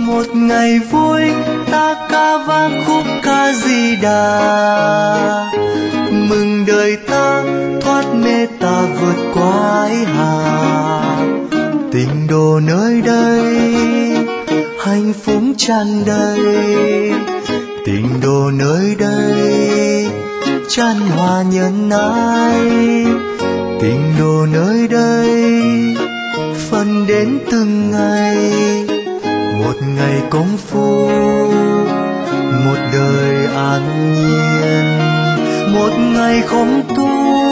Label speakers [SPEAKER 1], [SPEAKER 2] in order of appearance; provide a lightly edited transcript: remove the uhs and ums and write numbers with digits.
[SPEAKER 1] Một ngày vui ta ca vang khúc ca Di Đà, mừng đời ta thoát mê ta vượt qua ái hà. Tịnh độ nơi đây hạnh phúc tràn đầy, tịnh độ nơi đây chan hòa nhân ái, tịnh độ nơi đây phần đến từng ngày. Một ngày công phu, một đời an nhiên, một ngày không tu,